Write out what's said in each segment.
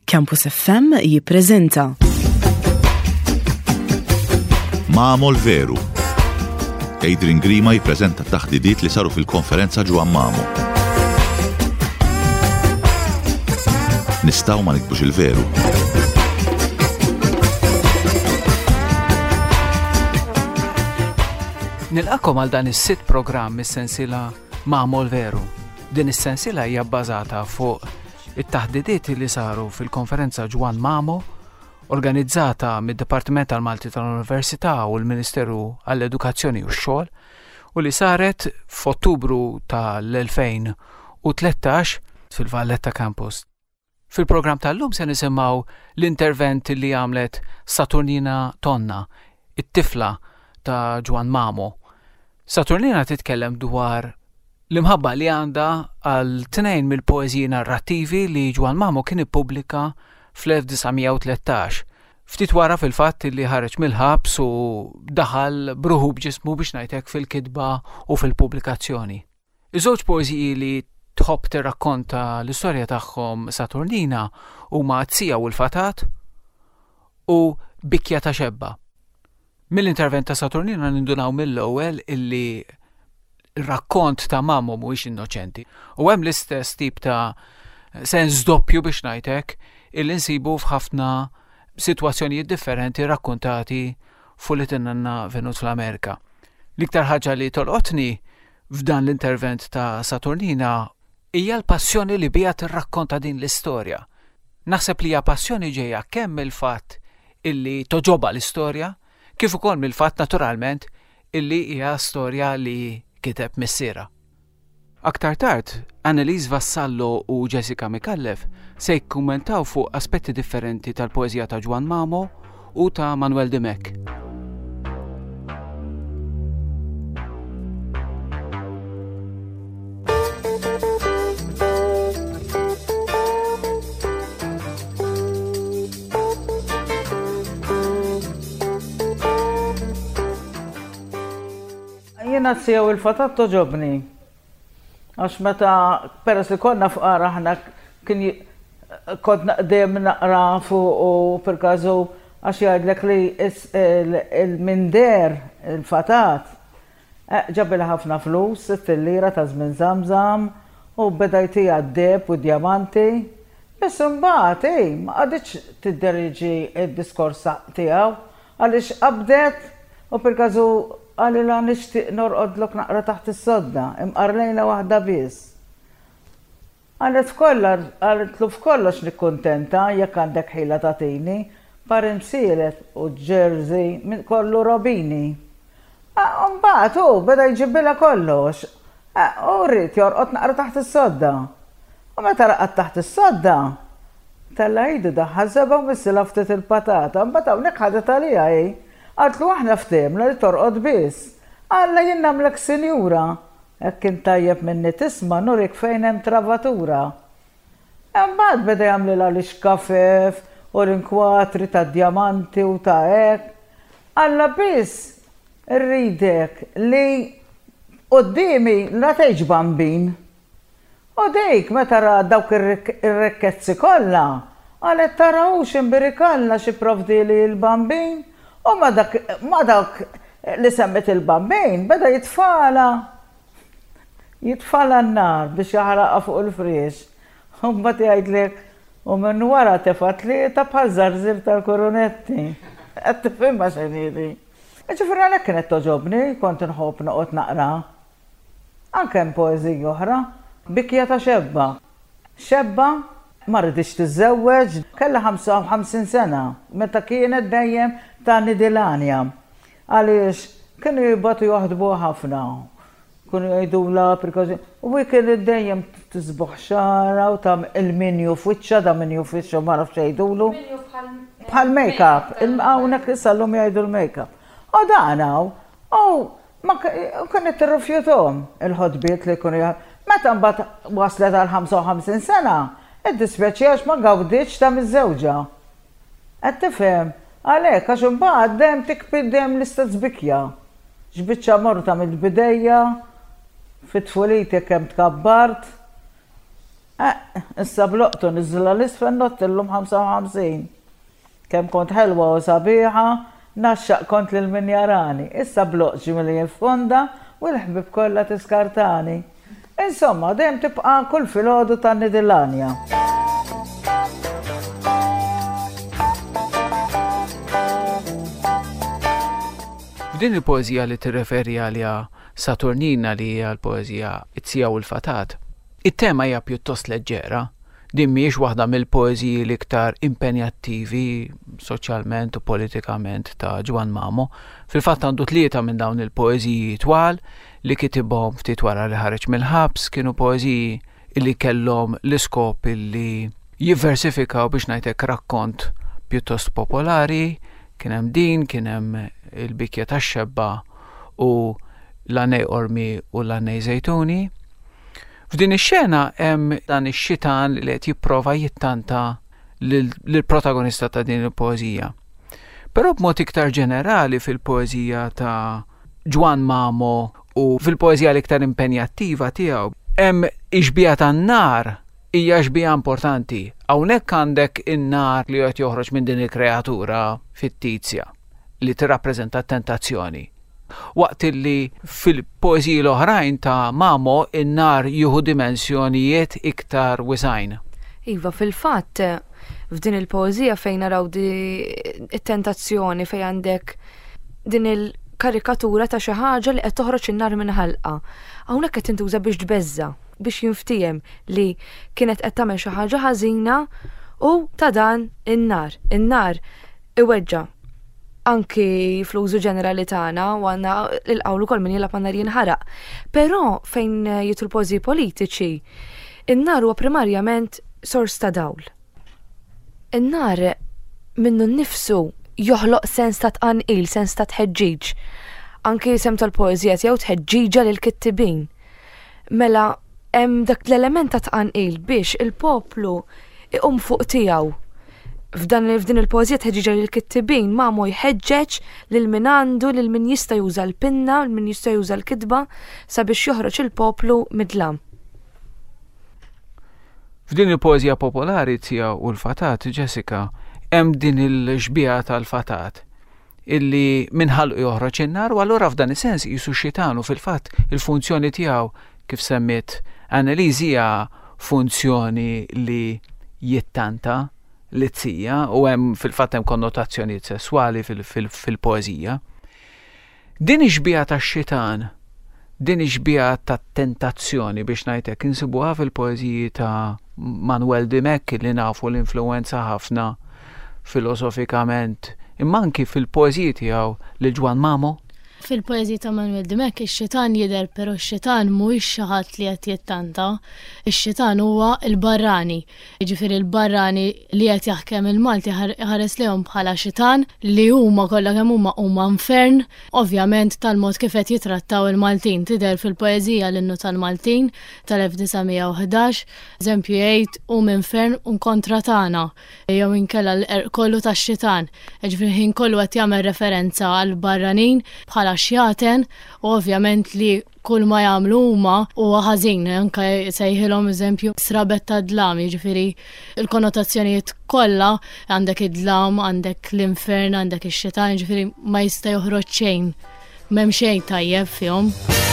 Campus FM jippreżenta Mamo l-veru. Adrian Grima jippreżenta t-taħdidiet li saru fil-konferenza ġewwa Mamo. Nistgħu ma nikbux il-veru. Nilqakom għal dan is-sitt programm mis-sensiela Mamo l-veru. Din is-sensiela hija bbażata fuq it-taħdidiet li saru fil-konferenza ġewwa Mamo, organizzata mid-Dipartiment tal-Malti tal-Università u l-Ministeru għall-Edukazzjoni u x-Xogħol u li saret f'Ottubru tal-2013 fil-Valletta Campus. Fil-programm tal-lum se nisimgħu l-intervent li għamlet Saturnina Tonna, it-tifla ta' ġewwa Mamo. Saturnina titkellem dwar l-imħabba li għandha għal tnejn mill-poeżiji narrattivi li ġewwa Mamo kien ippubblika fl-1913. Ftit wara fil-fatt li ħareġ mill-ħabs u daħal bruħu b'ġismu biex ngħidlek fil-kitba u fil-pubblikazzjoni. Iż-żewġ poeżiji li tħobb tirrakkonta l-istorja tagħhom Saturnina huma Tzija u l-Fatat u Bikja ta' Xebba. Mill-intervent ta' Saturnina nindunaw mill-ewwel illi ir-rakkont ta' Mamo mhuwiex innoċenti u hemm l-istess tip ta' sens doppju biex ngħidlek illi nsibu f'ħafna sitwazzjonijiet differenti rakkontati fuq li tinnanna venut fl-Amerika. L-iktar ħaġa li tolqotni f'dan l-intervent ta' Saturnina hija l-passjoni li bija tirrakkonta din l-istorja. Naħseb li hija passjoni ġejja kemm mill-fatt illi toġobha l-istorja kif ukoll mill-fatt naturalment illi hija storja li kiteb missiera. Aktar tard, Annelies Vassallo u Jessica Mikallef se jikkummentaw fuq aspetti differenti tal-poeżija ta' ġewwa Mamo u ta' Manuel Dimek. Jiena Tzija u l-Fatat toġobni. Għax meta peress li konna fqar aħna kien kodna qdem naqra fuq u per-każu għax jgħidlek li il-minder il-Fatat ġabilha ħafna flus, 6 lira ta' żmien Zamzam u bedajt hija d-deb u d-diamanti. Biss imbagħad ma qaditx tidderriġi d-diskors tiegħu għaliex qabdet u per-każu għalli la nixtieq norqodlok naqra taħt is-sodda, imqarlejna waħda biss. Għalitlu f'kollox nikkuntenta jekk għandek ħila tagħtini, parimsielet u ġerżi kollu robini. Mbagħad hu beda jġibbilha kollox. U rrid jorqod naqra taħt is-sodda. U meta raqgħet taħt is-sodda, tella jdu daħħal seba' u missila ftit il-patata, mbagħad hawnhekk ħadet għaliha Għatlu aħna ftemna li torqod biss. Alla jien nagħmlek sinjura. Jekk kien tajjeb minni tisma' nurik fejn hemm travatura. Imbagħad beda jagħmlilha l-ixkafef u l-inkwatri ta' djamanti u ta' hekk. Alla biss irridek li qudiemi la tgħidx bambin. U dik meta ra dawk ir-rekkezzi kollha, qalet tarawx imbirikalla xi provdili l-bambin. U ma dak li semmet il-bambin beda jitfala n-nar biex jaħraqa fuq il-friex. U mbagħad jgħidlek u minn wara tefat li ta' bħal żarżir tal-koronetti. Qed tifhimha x'inhi. Ġifieri għalhekk kienet toġobni, kont inħobb noqgħod naqra. Anke hemm poeżija oħra, Bikja ta' Xebba. Xebba ma rridix tiżżewweġ, kellha 55 sena, meta kienet dejjem ta' Nidilanja. Għaliex kienu jibbatu joħdbu ħafna. Kienu jgħidula u kien dejjem tisbuħ xara u ta' il-minju f'wiċċa, da' minju f'wiċċa ma nafx jgħidulu. Bħal make-up, hawnhekk isallhom jgħidu l-make-up. U daqnaw, kienet tirrifjuthom il-ħodbiet li kienu meta mbagħad waslet għal 55 sena, id-dispjaċi ma gawditx ta' miż-żewġa. Qed tifhem, għalhekk għax imbagħad dejjem tikbid dejjem l-istess bikja. X'biċċa morta mill-bidejja, fit-tfulitek kemm tkabbart, Issa bloqtu niżla l-isfel nottillum 55. Kemm kont ħelwa u sabiħa, naxxaq kont lil min jarani. Issa bloqġi milli jiffonda u l-ħbib kollha tiskartani. Insomma, dejjem tibqa' kull filgħodu tan-Nidilanja. F'din il-poeżija li tirreferi għalija Saturnina li hija l-poeżija It-Sija u l-Fatat, it-tema hija pjuttost leġġera. Din mhijiex waħda mill-poeżiji l-iktar impenjattivi soċjalment u politikament ta' Ġwan Mamo. Fil-fatt għandu 3 minn dawn il-poeżiji twal li kitibhom ftit wara li ħareġ mill-ħabs, kienu poeżiji li kellhom l-iskop li jivversifikaw biex ngħidlek rakkont pjuttost popolari. Kien hemm din, kien hemm il-Bikja tax-Xebba u l-Għanej Ormi u l-Għanej Zejtuni. F'din ix-xena hemm dan ix-xitan li qed jipprova jittanta lill-protagonista ta' din il-poeżija. Però b'mod iktar ġenerali fil-poeżija ta' Ġwan Mamo u fil-poeżija l-iktar impenjattiva tiegħu hemm ix-xbija tan-nar hija xbija importanti. Hawnhekk għandek in-nar li qed joħroġ minn din il-kreatura fittizja li tirrappreżenta t-tentazzjoni. Waqt li fil-poeżiji l-oħrajn ta' Mamo in-nar jieħu dimensjonijiet iktar wisajn. Iva, fil-fatt f'din il-poeżija fejn naraw di it-tentazzjoni fejn għandek din il-karikatura ta' xi ħaġa li qed toħroġ in-nar minn ħalqa. Hawnhekk qed tintuża biex tbeżza, biex jinftiem li kienet qed tagħmel xi ħaġa ħażina u ta' dan in-nar. In-nar iweġġa' anki fl-użu ġenerali tagħna u għandna l-qawlu kol min jilab nar jinħaraq. Però fejn jitlu poeżiji politiċi, in-nar huwa primarjament sors ta' dawl. In-nar minnu nnifsu joħloq sens ta' tqanqil, sens ta' tħeġġiġ. Anki sem tal-poeżija tiegħu tħeġġiġa lill-kittibin. Mela hemm dak l-element ta' tqanqil biex il-poplu iqum fuq tiegħu. F'din il-poeżija tħeġġiġa lill-kittibin Mamo jħeġġeġ lil min għandu, lil min jista' juża l-pinna, lil min jista' juża l-kitba sabiex joħroġ il-poplu midlam. F'din il-poeżija popolari tiegħu u l-Fatat, Jessica, hemm din il-xbija tal-Fatat illi minħalqu joħroġ in-nar u allura f'dan is-sens qisu x-xitan u fil-fatt il-funzjoni tiegħu kif semmiet Annelies hija funzjoni li jittanta l-izzija u hemm fil-fatt hemm konnotazzjonijiet sesswali fil-poeżija. Din ix-xbija tax-xitan, din ix-xbija tat-tentazzjoni biex ngħidlek insibuha fil-poeżiji ta' Manuel Dimek li nafu l-influwenza ħafna filosofikament imma anki fil-poeżiji tiegħu lil Ġwan Mamo. Fil-poeżija ta' Manuel Dimek ix-xitan jidher però x-xitan mhuwiex xi ħadd li qed jittanta, ix-xitan huwa l-barrani. Jiġifieri l-barrani li qed jaħkem il-Malti ħares lihom bħala xitan li huma kollha kemm huma infern, ovvjament tal-mod kif qed jitrattaw il-Maltin. Tidher fil-poeżija l-innu tal-Maltin tal-1911, eżempju jgħid infern kontra tagħna, jew inkella l-erq kollu tax-xitan. Jiġifieri ħin kollu qed jagħmel referenza għall barranin bħala xjaten, ovvjament li kull ma jagħmlu huma huwa ħażin, anke sejħilhom eżempju srabet ta' dlam, jiġifieri il-konnotazzjonijiet kollha għandek id-dlam, għandek l-infern, għandek ix-xitan, jiġifieri ma jista' joħroġ xejn, m'hemm xejn tajjeb fihom.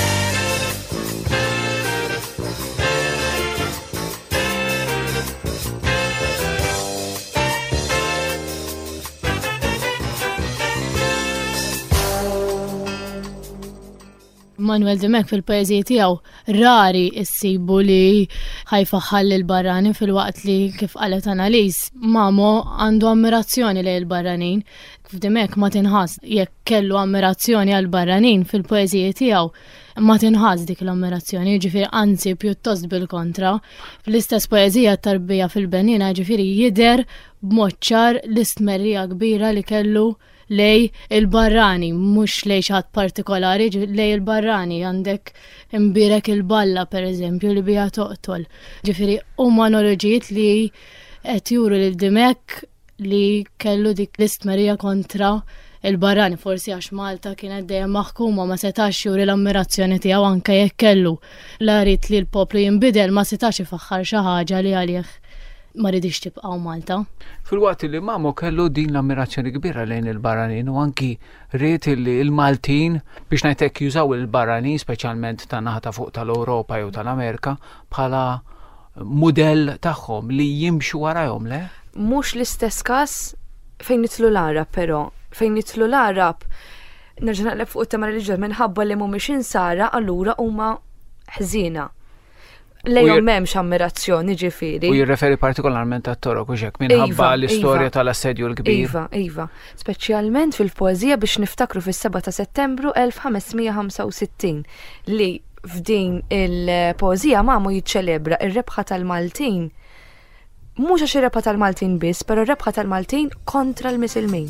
Manuel Dimek fil-poeżiji tiegħu rari issibu li ħajfaħħal il-barranin fil-waqt li kif qalet Annelies Mamo għandu ammirazzjoni lejn il-barranin. F'Dimek ma tinħass jekk kellu ammirazzjoni għall barranin fil-poeżiji tiegħu ma tinħass dik l-ammirazzjoni, ġifieri anzi pjuttost bil-kontra. Fl-istess poeżija tarbija fil-Benina ġifieri jidher b'mod ċar l-istmerrija kbira li kellu lej il-barrani, mhux lej xi ħadd partikolari, lej il-barrani għandek imbirek il-balla pereżempju li bija toqtol. Ġifieri huma analoġijiet li qed juru lil Dimek li kellu dik l-istmerija kontra il-barrani forsi għax Malta kienet dejjem maħkuma ma setax juri l-ammirazzjoni tiegħu anke jekk kellu l-arit li l-poplu jinbidel ma setax ifaħħar xi ħaġa li għalih ma ridix tibqgħu Malta. Fil-waqt li Mamo kellu din l-ammirazzjoni kbira lejn il-barranin u anki rrid li l-Maltin biex ngħidlek jużaw il-barranin speċjalment tan-naħa ta' fuq tal-Ewropa jew tal-Amerika bħala mudell tagħhom li jimxu warahom le? Mhux l-istess każ fejn nitlu l-Arab però. Fejn nitlu l-Arab nerġa' naqleb fuq it-tema reliġjon minħabba li mhumiex insara allura huma ħżiena. Lejhom m'hemmx ammirazzjoni ġifieri. U jirreferi partikolarment għat-Torok u xek minħabba l-istorja tal-assedju l-kbir. Iva. Speċjalment fil-poeżija biex niftakru fis-7 ta' Settembru 1565 li f'din il-poeżija Mamo jiċċelebra ir-rebħa tal-Maltin. Mhux għax ir-rebħa tal-Maltin biss, però r-rebħa tal-Maltin kontra l-Misilmin.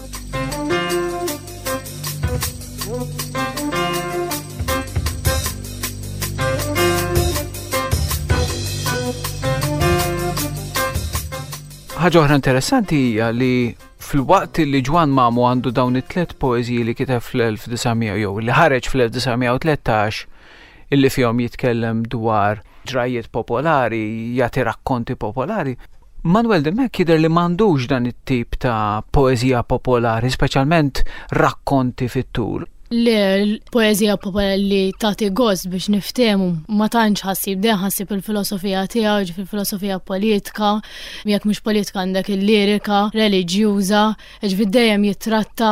Ħaġa oħra interessanti hija li fil-waqt li Ġwan Mamo għandu dawn it-tliet poeżiji li kiteb fl-1900 jew li ħareġ fl-1913 illi fihom jitkellem dwar ġrajiet popolari, jagħti rakkonti popolari. Manuel de Meck jidher li m'għandux dan it-tip ta' poeżija popolari, speċjalment rakkonti fit-tul. L-poezija popolari li tagħti gost biex niftehmu ma tantx ħassib dejjem ħassib il-filosofija tiegħu, fil-filosofija politika, jekk mhux politika għandek il-lirika, reliġjuża, ġifier dejjem jitratta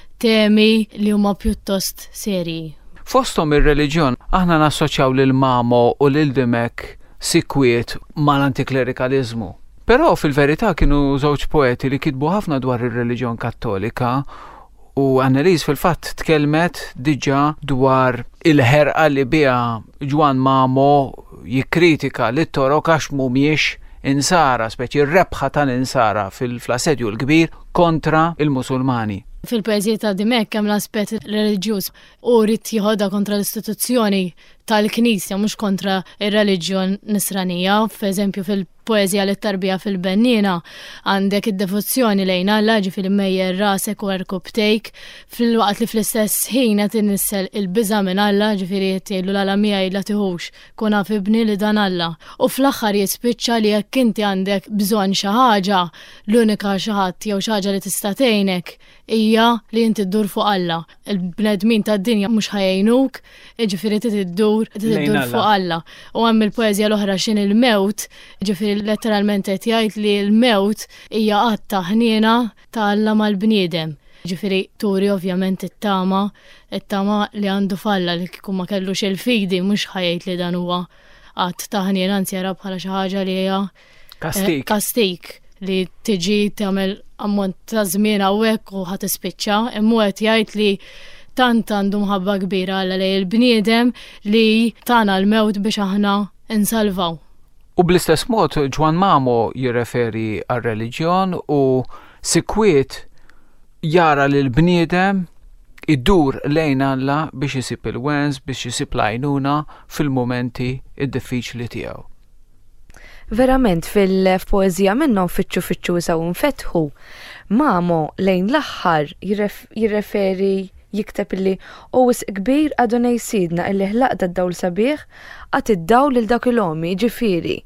temi li huma pjuttost serji. Fosthom ir-reliġjon aħna nassoċjaw lil Mamo u lil de Meck sikwiet mal-antiklerikalizmu. Però fil-verità kienu żewġ poeti li kitbu ħafna dwar ir-reliġjon Kattolika. U Annelies fil-fatt tkellmet diġà dwar il-ħerqa li biha Ġwan Mamo jikkritika lit-Torok għax mhumiex insara, speċi r-rebħa tal-insara fil-assedju l-kbir kontra il-Musulmani. Fil-poeżija ta' de Meck hemm l-aspett reliġjuż u rrid jieħodha kontra l-istituzzjoni tal-Knisja mhux kontra ir-reliġjon Nisranija. F'eżempju fil-poeżija li tarbija fil-Bennina għandek id-devozzjoni lejn Alla ġifieri mejjer rasek u erkubtejk fil-waqt li fl-istess ħin qed innissel il-biża' minn Alla ġifieri jgħidlu l-Alla miegħi la tieħux kun naf ibni li dan Alla. U fl-aħħar jispiċċa li jekk inti għandek bżonn xi ħaġa l-unika xi ħadd jew xi ħaġa li tista' tgħinek hija li inti ddur fuq Alla. Il-bnedmin tad-dinja mhux ħajjnuk, ġifieri tiddur fuq Alla. U hemm il-poeżja l-oħra x'in il-mewt, ġifieri letteralment qed jgħid li l-mewt hija qatt ta' ħniena ta' Alla mal-bniedem. Ġifieri turi ovvjament it-tama li għandu f'Alla li kieku ma kellux il-fidi mhux ħajjgħid li dan huwa qatt ta' ħniena anzi jara bħala xi ħaġa li hija kastik li tiġi tagħmel ammont ta' żmien hawnhekk u ħadd tispiċċa, imma qed jgħid li tant għandu mħabba kbira Alla lejn il-bniedem li tagħna l-mewt biex aħna insalvaw. U bl-istess mod Ġwan Mamo jirreferi għar-reliġjon u sikwiet jara lil bniedem iddur lejn Alla biex isib il-wens, biex isib l-għajnuna fil-momenti id-diffiċli tiegħu. Verament fil-poeżija minnhom fittxu saw nfetħu. Mamo lejn l-aħħar jirreferi jikteb illi owis kbir Adonaj Sidna illi ħlaqda d-dawl sabiħ għat id-dawl lil dak il-omi ġifieri.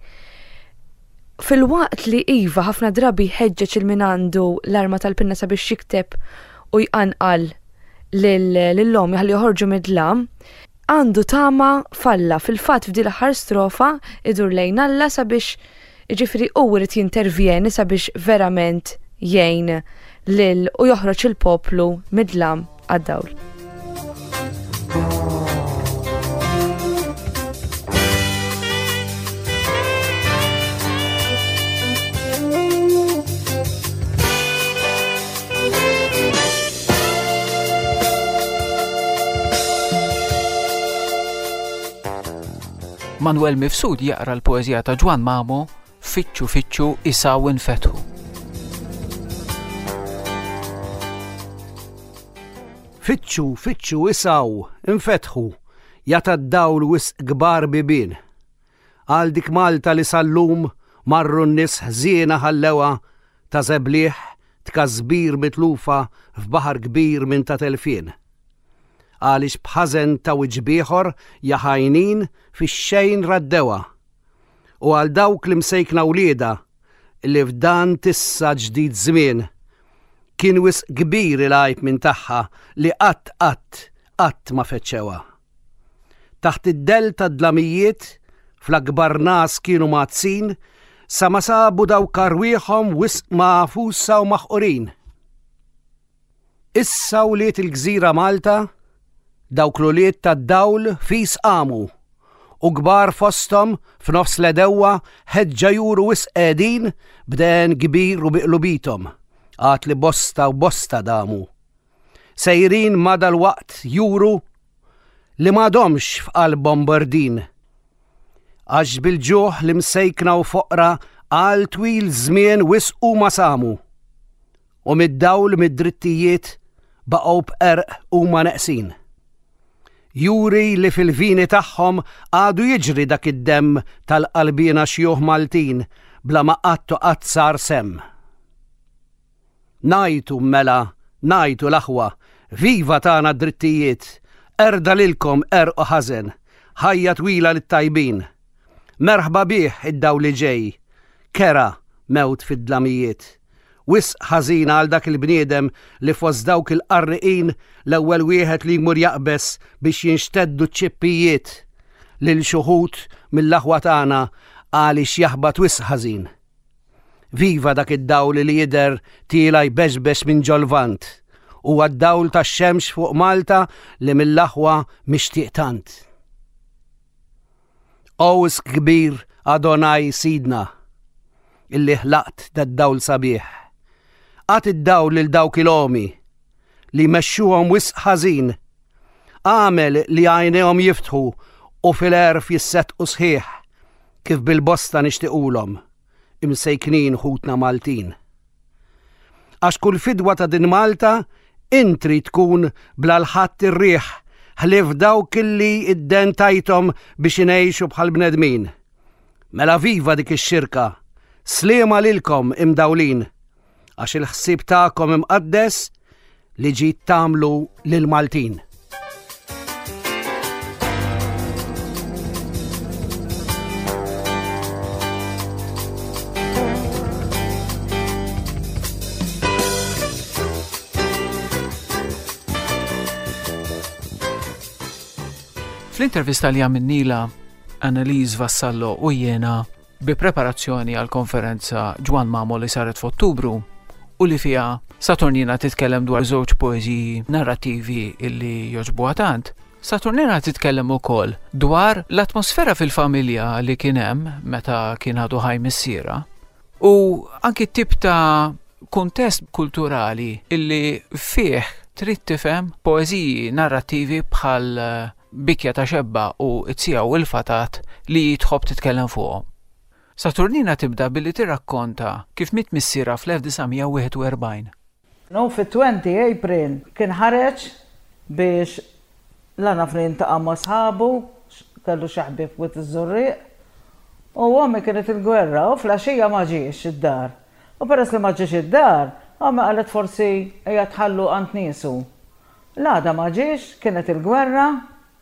Fil-waqt li iva ħafna drabi ħeġġeġ il-min għandu l-arma tal-pinna sabiex jikteb u jqanqal lill-omi ħalli joħorġu mid-dlam, għandu tama falla fil-fatt f'di l-aħħar strofa idur lejn Alla sabiex ġifieri u jrid jintervjeni sabiex verament jgħin u joħroġ il-poplu mid-dlam għad-dawl. Manuel Mifsud jaqra l-poeżija ta' Ġwan Mamo Fittxu isaw infetħu. Fittxu isaw infetħu jata d-dawl wisq kbar bibien. Għal dik Malta li sallum marru n-nies ħżiena ħallewa ta' zebliħ, tkazbir mitlufa f'baħar kbir minn ta' telfien. Għaliex bħażen ta' wiġbieħor jaħajnin fix-xejn raddewa. U għal dawk li msejkna wlieda li f'dan tissa ġdid żmien kien wisq kbir il-għajb minn tagħha li qatt ma feċċewa. Taħt id-del ta' dlamijiet fl-akbar nas kienu mazzin sa ma sabu daw karwieħhom wisq mafussa u maħqurin. Issa wliet il-gżira Malta dawk l-uliet tad-dawl fis qamu u kbar fosthom f'nofs l-edewwa ħeġġa juru wisq qegħdin b'den kbir u biqlubithom għad li bosta u bosta damu. Sejrin ma dal-waqt juru li m'għadhomx f'qalbhom bardin. Għax bil-ġuħ li msejkna u foqra għal twil żmien wisq huma samu. U mid-dawl mid-drittijiet baqgħu b'qerq huma neqsin. Juri li fil-vini tagħhom għadu jiġri dak id-demm tal-qalbina xjuħ Maltin bla ma qatt sar sem. Najtu mela, najtu l-aħwa, viva tagħna d-drittijiet, erda lilkom u ħażen, ħajja twila lit-tajbin. Merħba bih id-dawl li ġej, kera mewt fid-dlamijiet. Wisq ħażin għal dak il-bniedem li fost dawk il-qarriqin l-ewwel wieħed li jmur jaqbes biex jinxteddu ċ-ċippijiet lil xuħut mill-aħwa tagħna għaliex jaħbad wisq ħażin. Viva dak id-dawl li jidher tiela jbeżbex minn ġolvant u għad-dawl tax-xemx fuq Malta li mill-aħwa mixtieq tant. O wisq kbir Adonaj Sidna illi ħlaqt dad-dawl sabiħ. Għat id-dawl lil dawk il-omi li jmexxuhom wisq ħażin. Għamel li għajnejhom jiftħu u fil-erf jissettqu sħiħ kif bil-bosta nixtiequlhom imsejknin ħutna Maltin. Għax kull fidwa ta' din Malta intri tkun bla l-ħadd ir-riħ ħlief dawk illi id-den tajthom biex ingħixu bħal bnedmin. Mela viva dik ix-xirka, sliema lilkom imdawlin, għax il-ħsieb tagħkom imqaddes li ġiet tagħmlu lil Maltin. Fl-intervista li għamilnila Annelies Vassallo u jiena bi preparazzjoni għal konferenza Ġwan Mamo li saret f'Ottubru u li fija Saturnina titkellem dwar żewġ poeżiji narrativi illi joġbuha tant, Saturnina titkellem ukoll dwar l-atmosfera fil-familja li kien hemm meta kien għadu ħaj missiera u anki tip ta' kuntest kulturali illi fih trid tifhem poeżiji narrativi bħal Bikja ta' xebba u it-sija u il-fatat li tħobb titkellem fuqhom. Saturnina tibda billi tirrakkonta kif mit missiera fl-1941. No, fit-20 April kien ħareġ biex l-għana fl-intaqa ma' sħabu, kellu xaħbib wit iż-żurriq, u għommi kienet il-gwerra u fl-għaxija ma ġiex id-dar. U peress li ma ġiex id-dar, għommi għalet forsi hija tħallu għand niesu. L-għada ma ġiex, kienet il-gwerra,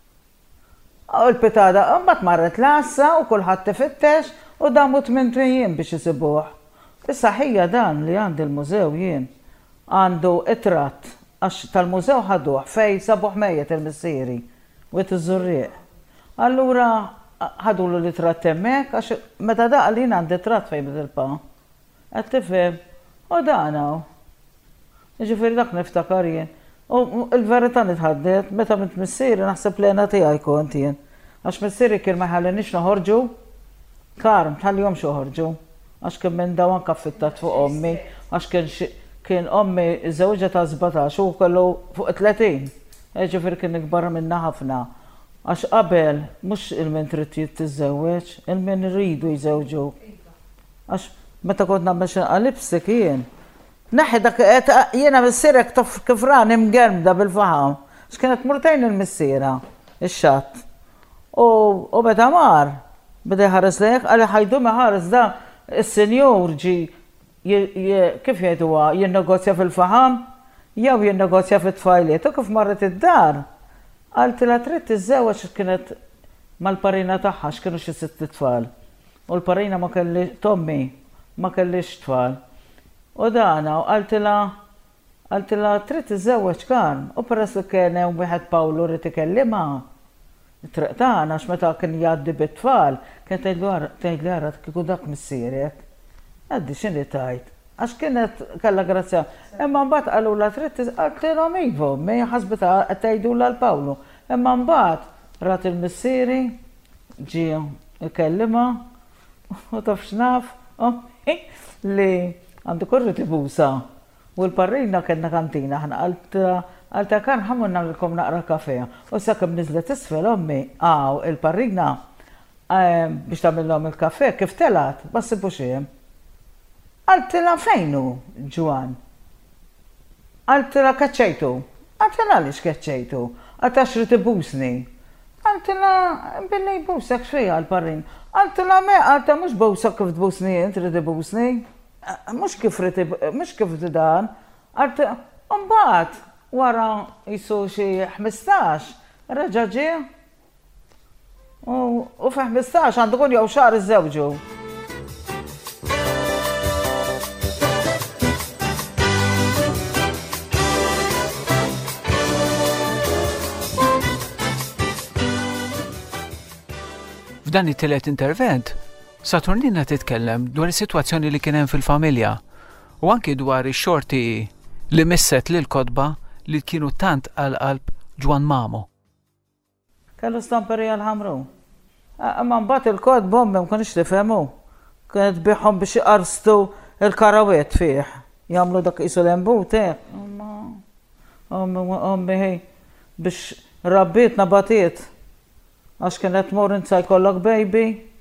u l-pitada mbagħad marret l-assa u kulħadd tifittex u damu 8 jiem biex isibuh. Issa ħija dan li għandi l-mużew jien għandu itratt għax tal-mużew ħaduh fej sabuh mejjet il-missieri wit iż-żurriq. Allura ħadulu l-itratt hemmhekk għax meta daqa li jien għandi itratt fejn bidilpa. Qed tifhem u daqnaw. Jiġifieri dak niftakar jien. U il-verità nitħaddet, meta mint missieri naħseb lena tiegħi kont jien. Għax missieri kien ma jħallinix noħorġu, karm tħallihom xoħorġu. Għax kien minn dawan kaffittat fuq ommi, għax kien ommi żewġa ta' 17 u kellu fuq 30. Ġifier kien ikbar minna ħafna. Għax qabel mhux il-min trid jittiżewweġ, il-min iridu jżewġu. Għax meta kont nagħmel xi qalibsek jien. Naħi dak jiena missierek kif rani mgermda bil-faħam. X'kienet murtejn il-missiera, ix-xatt. U beda mar, beda ħares lejk, għalli ħajdu ħares da, il-senjur ġi kif jgħiduha jinnegozja fil-faħam jew jinnegozja fit-tfajliet u kif marret id-dar. Għaltilha trid tiżżewweġ kienet mal-parina tagħha x'kienu xi 6 tfal. U l-parina ma kelli Tommi ma kellix tfal. U dana għaltilha trid tiżżewweġ kan u peress li kien hemm wieħed Pawlu rid ikellimha. It-triq tagħna x'meta kien jgħaddi bit-tfal kien tgħidli ara kieku dak missierek. Għaddi x'inhi tajt. Għax kienet kalla grazzja. Imma mbagħad qalula trid għaltilhom iva, mi ħasbet qed tgħidula l-Pawlu. Imma mbagħad rat il-missieri ġie ikellimha u taf x'naf li għandu korri tibusa. U l-parrina kellna kantina ħna għalta kan ħammunna l-kom naqra kafè. U sakemm niżlet isfel ommi il-parrina biex tagħmilhom il-kafè kif telat ma ssibux hemm. Għaltila fejnu, Ġwan? Għaltila kaċċejtu? Għaltila għalix kaċċejtu? Għalta xri tibusni? Għaltila billi jbusek xfija għal-parrin. Għaltila me, għalta mux busak kif tbusni jint, ridi busni? Mux kif dan. Għalta, umbat, wara jisu xie 15, raġaġi. U fi 15 għandu kun jew xar iż-żewġu. F'dan it-tielet intervent, Saturnina titkellem dwar is-sitwazzjoni li kien hemm fil-familja u anki dwar ix-xorti li misset lil kotba li kienu tant għal-qalb Ġwan Mamo. Kellu stamperija l-ħamru. Imma mbagħad il-kotba ommi ma kienx tifhemu. Kienet tbieħhom biex iqarstu l-karawiet fih. Jagħmlu dak qisu l-embut Ommi biex rabbiet nabatiet. Għax kienet tmur insa jkollok baby,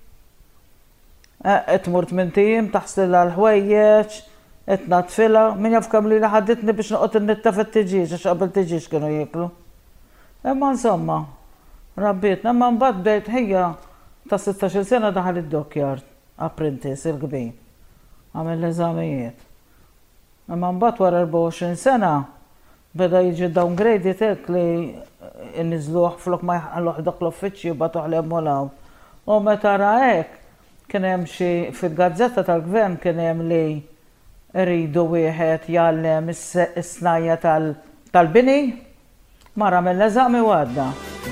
tmur 8 tim, taħsilla l-ħwejjeġ, tnatfila, min jaf kemm li ħadditni biex noqgħod innitta fit-tiġiġ, għax qabel tiġiġ kienu jieklu. Imma insomma, rabbietna, imma mbagħad bdejt ħejja ta' 16 sena daħal id-dockyard, apprentice il-kbir, għamel l-eżamijiet. Imma mbagħad wara 24 sena beda jiġi downgraded hekk li nizluħ flok ma jħalluħ dak l-uffiċċju batuħ li jemmolaw. U meta ra hekk kien hemm xi fil-gazzetta tal-gvern kien hemm li rridu wieħed jgħallem is-snajja tal-bini mara mill-eżami u għadda.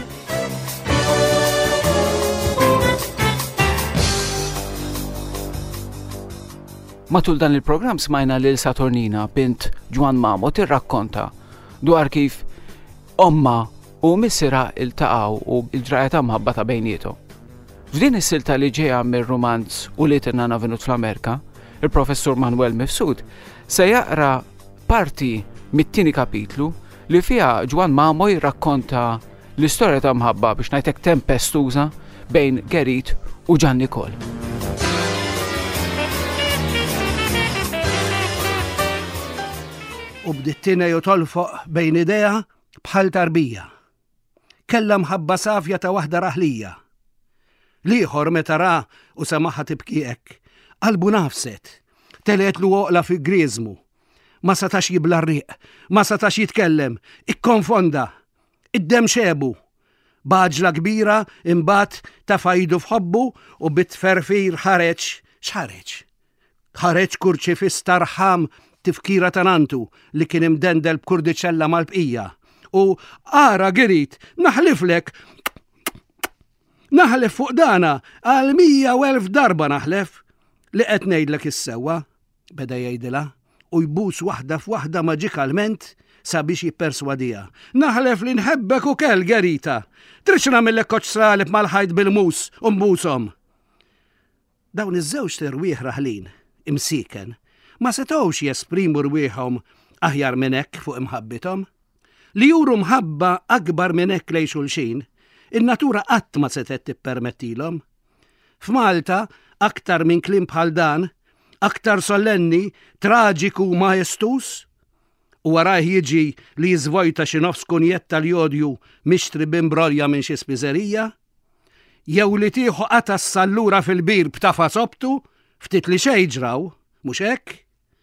Matul dan il-programm smajna lil Saturnina bint Ġwan Mamo tirrakkonta dwar kif omma u missira il-taqaw u il-ġrajet mħabba ta' bejnietom. F'din is-silta li ġejja mir-romanz u li tirnana venut fl-Amerika, il-professur Manuel Mifsud se jaqra parti mit-tieni kapitlu li fiha Ġwan Mamo jirrakkonta l-istorja ta' mħabba biex ngħidlek tempestuża bejn Gerit u Ġan Nikol. U bdittina jotolfoq bejn idea bħal tarbija. Kella mħabba safja ta' waħda raħlija. Liħor meta ra u samaħa tibkijek, qalbu nafset, telet lu oqla fi grizmu. Ma satax jibla rriq, ma satax jitkellem, ikkonfonda, id-dem xebu. Baġla kbira imbat ta' fajdu fħobbu u bitferfir ħareċ, xħareċ. Ħareċ kurċi fi starħam tifkira tanantu li kien imdendel b'kurdiċella mal-bqija. U ara Gerit, naħliflek, naħlef fuq dana, għal 100,000 darba naħlef li qed ngħidlek is-sewwa, beda jgħidilha, u jbus waħda f'waħda maġikalment sabiex jipperswadija. Naħlef li nħebbek ukoll Gerita, tridx nagħmellek koċ salib mal-ħajt bil-mus u mbushom. Dawn iż-żewġ terwieħ raħlin, imsiken, ma setgħux jesprimu rwieħhom aħjar minn hekk fuq imħabbithom. Li juru mħabba akbar minn hekk lejn xulxin, in-natura qatt ma setet tippermettilhom. F'Malta, aktar minn kliem bħal dan, aktar solenni, traġiku majestus, u warah jiġi li jiżvojta xi nofs kunjett tal-jodju mixtri bimbrolja minn xi spiżerija, jew li tieħu qata s-sallura fil-bir b'tafa sobtu, ftit li xejn ġraw, mhux hekk?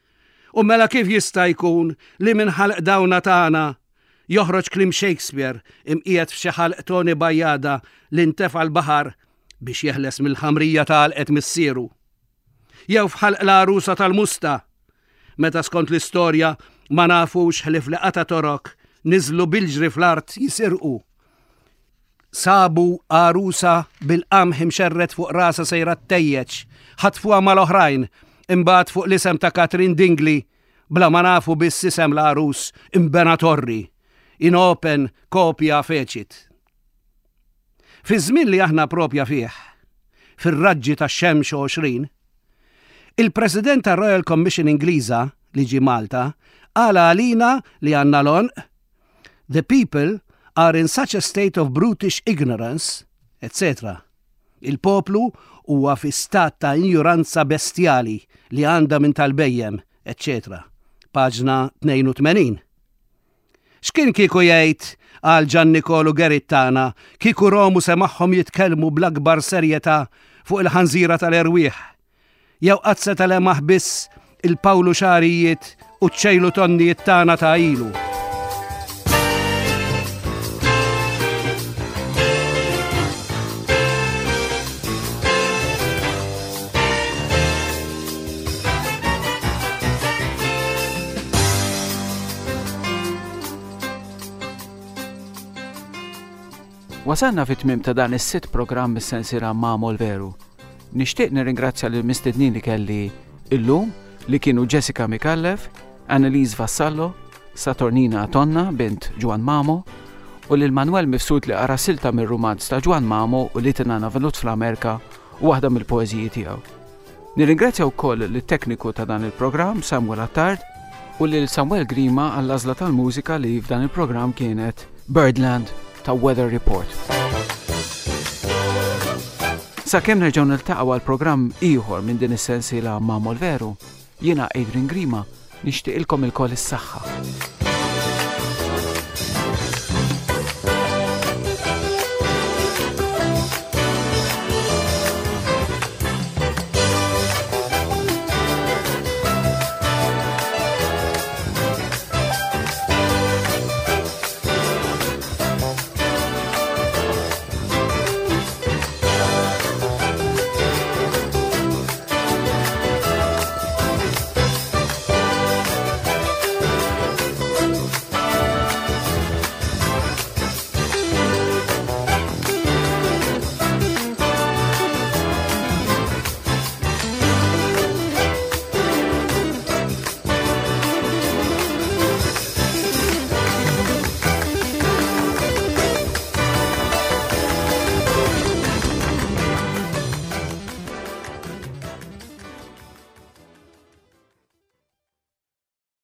U mela kif jista' jkun li minn ħalq dawna tagħna joħroġ klim Shakespeare imqiegħed f'xi ħalq Tony Bajjada li ntefa' l-baħar biex jeħles mill-ħamrija tal-qed missieru. Jew f'ħalq l-arusa tal-Musta, meta skont l-istorja ma nafux ħlif li qata torok niżlu bil-ġri fl-art jisirqu. Sabu arusa bil-qamħ imxerret fuq rasa sejra tejjeċ, ħatfuha mal-oħrajn, imbagħad fuq l-isem ta' Catherine Dingley, bla ma nafu biss isem l-arus imbena torri, in open kopja feċit. Fi żmien li aħna propja fih, fir-raġġi tax-xemx 20, il-President tar-Royal Commission Ingliża li ġi Malta qala għalina li għandna lonq "The people are in such a state of brutish ignorance", etc. Il-poplu huwa fi stat ta' ignoranza bestjali li għandha minn tal-bejjem, etc. Paġna 82. X'kien kieku jgħid għal Giannicolo Gerittana kieku Romu semaħħom jitkellmu bl-akbar serjetà fuq il-ħanżira tal-erwieħ, jew qatt se telemaħ biss il-Pawlu Xarijiet u ċ-ċejlu tonnijiet tagħna ta' ilu. Wasanna fit-tmiem ta' dan is-sitt programm mis-sensiera Ma'mol Veru. Nixtieq nirringrazzja lil mistednin li kelli illum li kienu Jessica Mikallef, Annalise Vassallo, Saturnina Tonna bint Ġwan Mamo u lil Manuel Mifsud li qara silta mir-rumanz ta' Ġwan Mamo u li tingħana velut fl-Amerika u waħda mill-poeżiji tiegħu. Nirringrazzja wkoll lit-tekniku ta' dan il-programm Samuel Attard u lil Samuel Grima għall-għażla tal-mużika li f'dan il-programm kienet Birdland ta' Weather Report. Sakemm nerġgħu niltaqgħu għal programm ieħor minn din is-sensiela Ma'mol Veru, jiena Adrian Grima nixtieqilkom ilkoll is-saħħa.